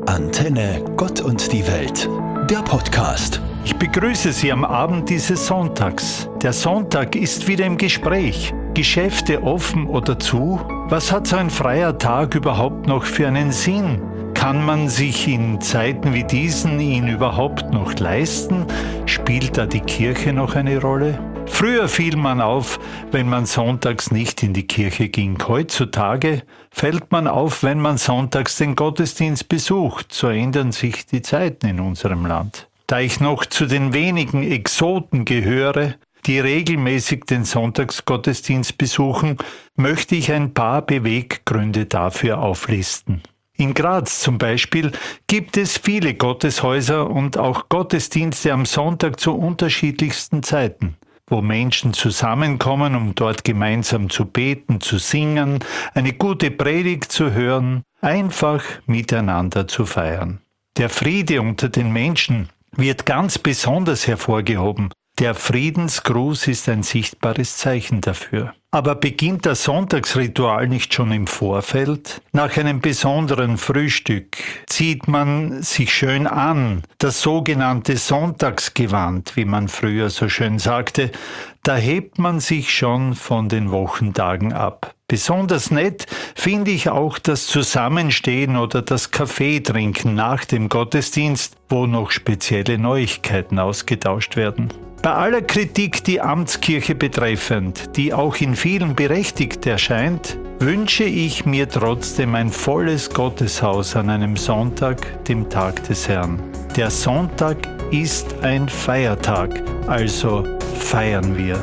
Antenne Gott und die Welt, der Podcast. Ich begrüße Sie am Abend dieses Sonntags. Der Sonntag ist wieder im Gespräch. Geschäfte offen oder zu? Was hat so ein freier Tag überhaupt noch für einen Sinn? Kann man sich in Zeiten wie diesen ihn überhaupt noch leisten? Spielt da die Kirche noch eine Rolle? Früher fiel man auf, wenn man sonntags nicht in die Kirche ging. Heutzutage fällt man auf, wenn man sonntags den Gottesdienst besucht. So ändern sich die Zeiten in unserem Land. Da ich noch zu den wenigen Exoten gehöre, die regelmäßig den Sonntagsgottesdienst besuchen, möchte ich ein paar Beweggründe dafür auflisten. In Graz zum Beispiel gibt es viele Gotteshäuser und auch Gottesdienste am Sonntag zu unterschiedlichsten Zeiten, wo Menschen zusammenkommen, um dort gemeinsam zu beten, zu singen, eine gute Predigt zu hören, einfach miteinander zu feiern. Der Friede unter den Menschen wird ganz besonders hervorgehoben. Der Friedensgruß ist ein sichtbares Zeichen dafür. Aber beginnt das Sonntagsritual nicht schon im Vorfeld? Nach einem besonderen Frühstück zieht man sich schön an, das sogenannte Sonntagsgewand, wie man früher so schön sagte. Da hebt man sich schon von den Wochentagen ab. Besonders nett finde ich auch das Zusammenstehen oder das Kaffee trinken nach dem Gottesdienst, wo noch spezielle Neuigkeiten ausgetauscht werden. Bei aller Kritik die Amtskirche betreffend, die auch in vielen berechtigt erscheint, wünsche ich mir trotzdem ein volles Gotteshaus an einem Sonntag, dem Tag des Herrn. Der Sonntag ist ein Feiertag, also feiern wir.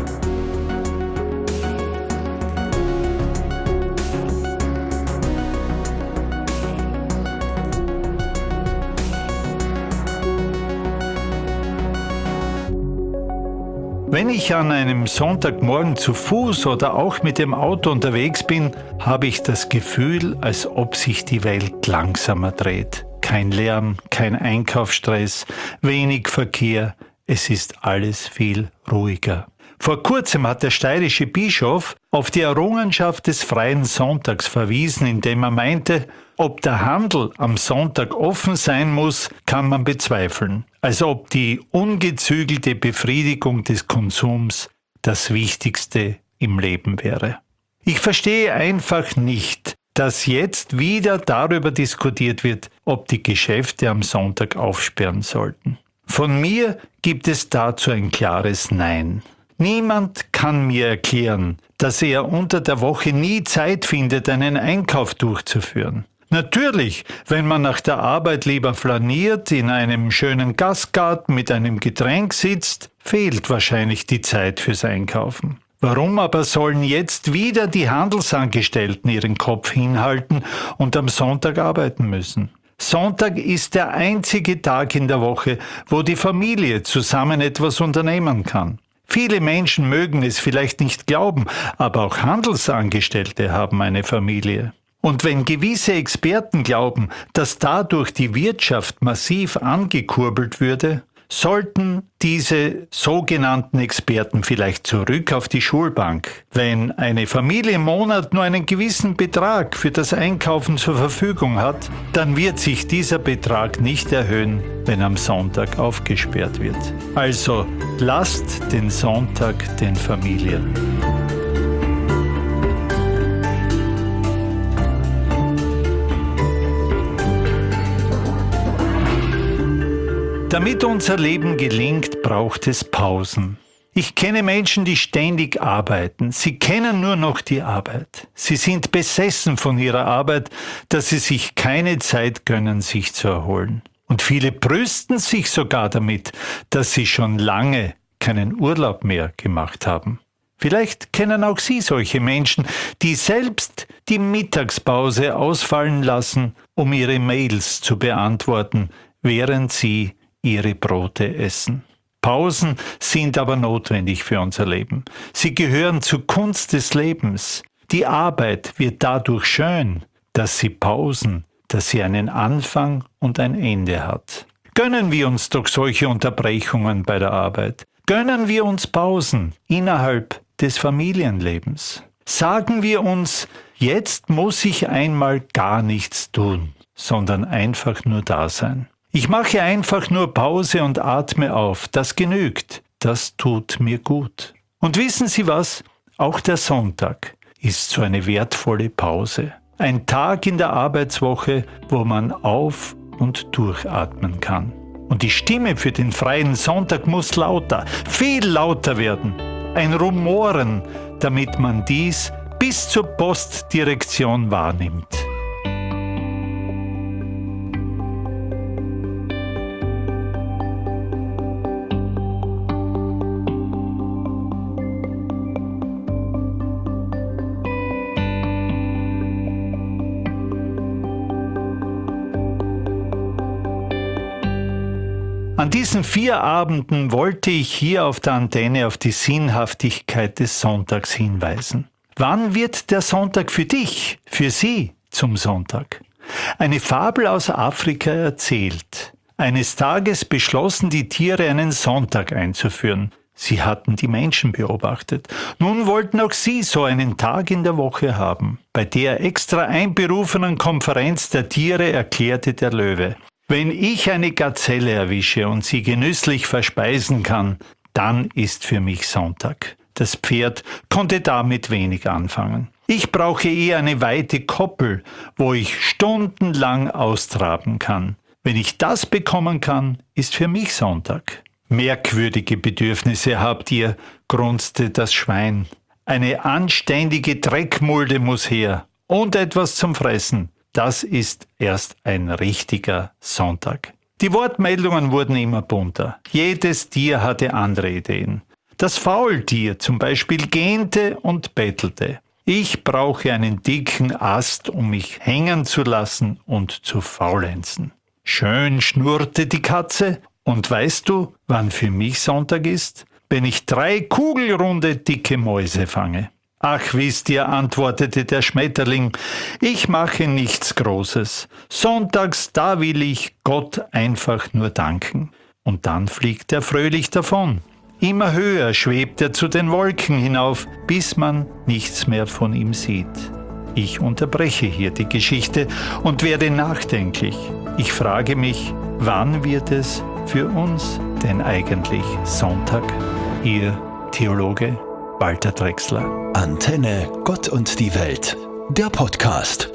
Wenn ich an einem Sonntagmorgen zu Fuß oder auch mit dem Auto unterwegs bin, habe ich das Gefühl, als ob sich die Welt langsamer dreht. Kein Lärm, kein Einkaufsstress, wenig Verkehr, es ist alles viel ruhiger. Vor kurzem hat der steirische Bischof auf die Errungenschaft des freien Sonntags verwiesen, indem er meinte, ob der Handel am Sonntag offen sein muss, kann man bezweifeln. Als ob die ungezügelte Befriedigung des Konsums das Wichtigste im Leben wäre. Ich verstehe einfach nicht, dass jetzt wieder darüber diskutiert wird, ob die Geschäfte am Sonntag aufsperren sollten. Von mir gibt es dazu ein klares Nein. Niemand kann mir erklären, dass er unter der Woche nie Zeit findet, einen Einkauf durchzuführen. Natürlich, wenn man nach der Arbeit lieber flaniert, in einem schönen Gastgarten mit einem Getränk sitzt, fehlt wahrscheinlich die Zeit fürs Einkaufen. Warum aber sollen jetzt wieder die Handelsangestellten ihren Kopf hinhalten und am Sonntag arbeiten müssen? Sonntag ist der einzige Tag in der Woche, wo die Familie zusammen etwas unternehmen kann. Viele Menschen mögen es vielleicht nicht glauben, aber auch Handelsangestellte haben eine Familie. Und wenn gewisse Experten glauben, dass dadurch die Wirtschaft massiv angekurbelt würde, sollten diese sogenannten Experten vielleicht zurück auf die Schulbank. Wenn eine Familie im Monat nur einen gewissen Betrag für das Einkaufen zur Verfügung hat, dann wird sich dieser Betrag nicht erhöhen, wenn am Sonntag aufgesperrt wird. Also lasst den Sonntag den Familien. Damit unser Leben gelingt, braucht es Pausen. Ich kenne Menschen, die ständig arbeiten. Sie kennen nur noch die Arbeit. Sie sind besessen von ihrer Arbeit, dass sie sich keine Zeit gönnen, sich zu erholen. Und viele brüsten sich sogar damit, dass sie schon lange keinen Urlaub mehr gemacht haben. Vielleicht kennen auch Sie solche Menschen, die selbst die Mittagspause ausfallen lassen, um ihre Mails zu beantworten, während sie ihre Brote essen. Pausen sind aber notwendig für unser Leben. Sie gehören zur Kunst des Lebens. Die Arbeit wird dadurch schön, dass sie Pausen, dass sie einen Anfang und ein Ende hat. Gönnen wir uns doch solche Unterbrechungen bei der Arbeit. Gönnen wir uns Pausen innerhalb des Familienlebens. Sagen wir uns, jetzt muss ich einmal gar nichts tun. sondern einfach nur da sein. Ich mache einfach nur Pause und atme auf. Das genügt. Das tut mir gut. Und wissen Sie was? Auch der Sonntag ist so eine wertvolle Pause. Ein Tag in der Arbeitswoche, wo man auf- und durchatmen kann. Und die Stimme für den freien Sonntag muss lauter, viel lauter werden. Ein Rumoren, damit man dies bis zur Postdirektion wahrnimmt. An diesen 4 Abenden wollte ich hier auf der Antenne auf die Sinnhaftigkeit des Sonntags hinweisen. Wann wird der Sonntag für dich, für Sie zum Sonntag? Eine Fabel aus Afrika erzählt. Eines Tages beschlossen die Tiere, einen Sonntag einzuführen. Sie hatten die Menschen beobachtet. Nun wollten auch sie so einen Tag in der Woche haben. Bei der extra einberufenen Konferenz der Tiere erklärte der Löwe: Wenn ich eine Gazelle erwische und sie genüsslich verspeisen kann, dann ist für mich Sonntag. Das Pferd konnte damit wenig anfangen. Ich brauche eher eine weite Koppel, wo ich stundenlang austraben kann. Wenn ich das bekommen kann, ist für mich Sonntag. Merkwürdige Bedürfnisse habt ihr, grunzte das Schwein. Eine anständige Dreckmulde muss her und etwas zum Fressen. Das ist erst ein richtiger Sonntag. Die Wortmeldungen wurden immer bunter. Jedes Tier hatte andere Ideen. Das Faultier zum Beispiel gähnte und bettelte. Ich brauche einen dicken Ast, um mich hängen zu lassen und zu faulenzen. Schön schnurrte die Katze. Und weißt du, wann für mich Sonntag ist? Wenn ich 3 kugelrunde dicke Mäuse fange. Ach, wisst ihr, antwortete der Schmetterling, ich mache nichts Großes. Sonntags, da will ich Gott einfach nur danken. Und dann fliegt er fröhlich davon. Immer höher schwebt er zu den Wolken hinauf, bis man nichts mehr von ihm sieht. Ich unterbreche hier die Geschichte und werde nachdenklich. Ich frage mich, wann wird es für uns denn eigentlich Sonntag? Ihr Theologe Walter Drechsler. Antenne Gott und die Welt, der Podcast.